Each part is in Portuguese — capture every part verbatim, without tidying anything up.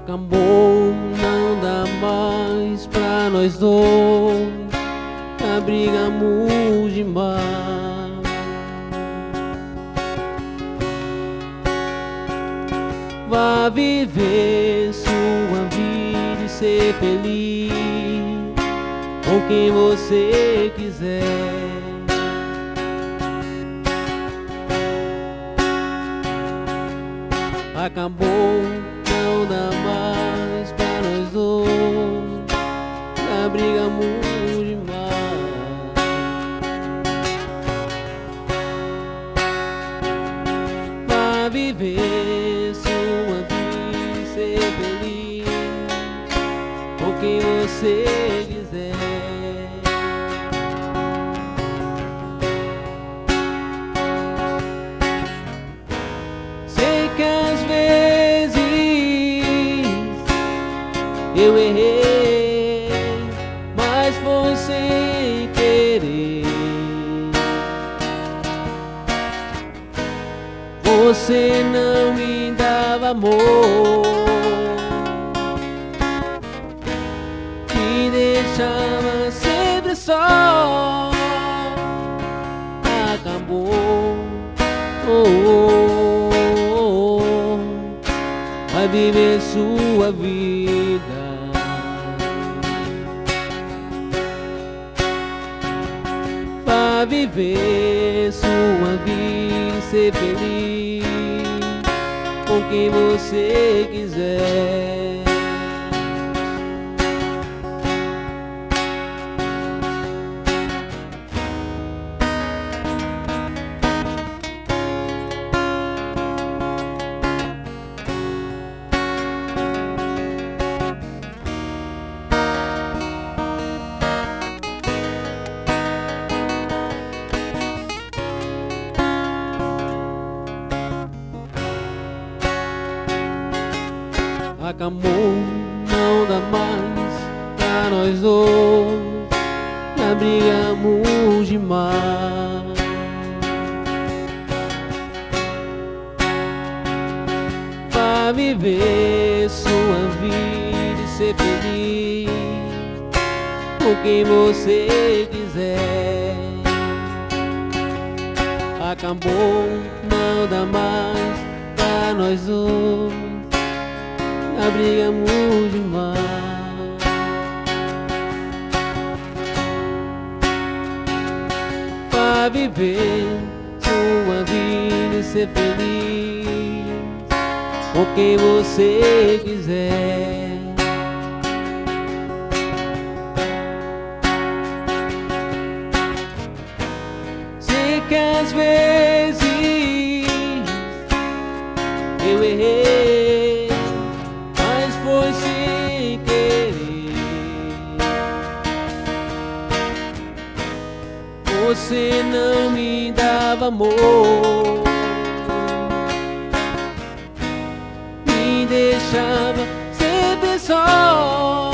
Acabou, não dá mais pra nós dois, abrigamos demais. Vá viver sua vida e ser feliz com quem você quiser. Acabou, não dá mais pra nós dois, abrigamos demais. Vá viver sua vida e ser feliz com quem você quiser. Sei que às vezes eu errei, mas foi sem querer. Você não me dava amor, me deixava sempre só. Acabou, oh, oh, oh, oh. Vai viver sua vida. Vai viver sua vida e ser feliz com quem você quiser. Acabou, não dá mais pra nós dois, abrigamos demais. Vai viver sua vida e ser feliz com quem você quiser. Acabou, não dá mais pra nós dois, abrigamos demais. Vai viver sua vida e ser feliz com quem você quiser. Sei que às vezes eu errei, mas foi sem querer. Você não me dava amor, me deixava sempre só.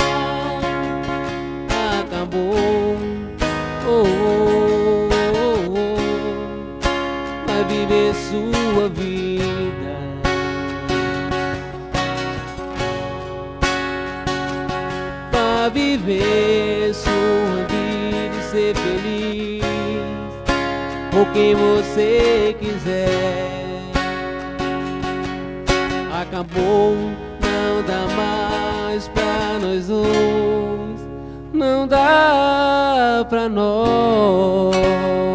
Acabou, oh, oh, oh, oh. Vai viver sua vida. Vai viver sua vida e ser feliz com quem você quiser. Acabou, não dá mais pra nós dois, não dá pra nós.